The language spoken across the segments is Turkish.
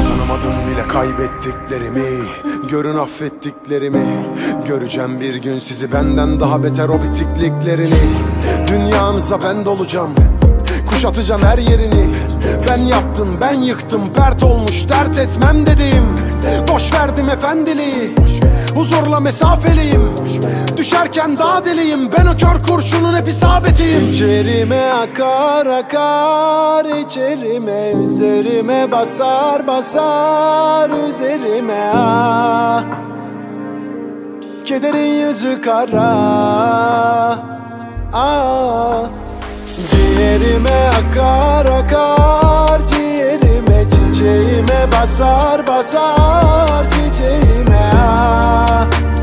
Kazanamadın bile kaybettiklerimi, görün affettiklerimi. Göreceğim bir gün sizi benden daha beter o bitikliklerini. Dünyanıza ben dolacağım, kuşatacağım her yerini. Ben yaptım, ben yıktım, pert olmuş dert etmem dediğim. Boş verdim efendiliği, huzurla mesafeliyim. Düşerken daha deliyim, ben o kör kurşunun hep isabetiyim. İçerime akar akar, içerime, üzerime basar basar, üzerime ah. Kederin yüzü kara ah. Ciğerime akar akar, ciğerime, çiçeğime basar basar, çiçeğime ah.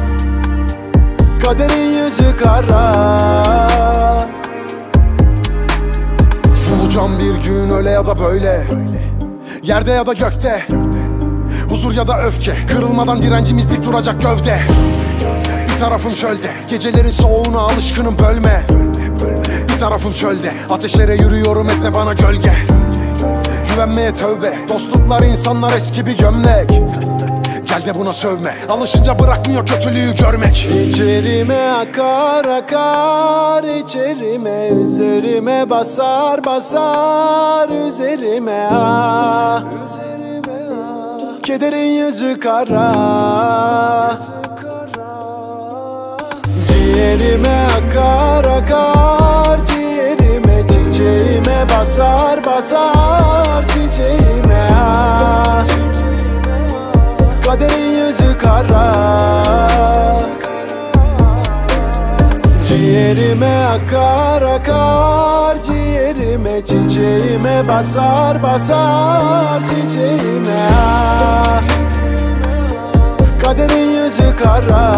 Kaderin yüzü kara. Bulacağım bir gün öyle ya da böyle, yerde ya da gökte, huzur ya da öfke, kırılmadan direncimiz dik duracak gövde. Bir tarafım çölde, gecelerin soğuğuna alışkınım bölme. Bir tarafım çölde, ateşlere yürüyorum etme bana gölge. Güvenmeye tövbe, dostluklar insanlar eski bir gömlek. Gel de buna sövme, alışınca bırakmıyor kötülüğü görmek. İçerime akar akar, içerime, üzerime basar basar, üzerime ah. Kederin yüzü kara. Ciğerime akar akar, ciğerime, çiçeğime basar basar, çiçeğime ah. Kaderin yüzü kara. Ciğerime akar akar, ciğerime, çiçeğime basar basar, çiçeğime ah. Kaderin yüzü kara.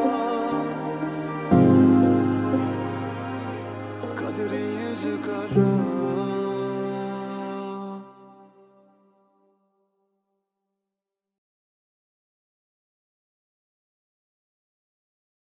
Kaderin yüzü kara.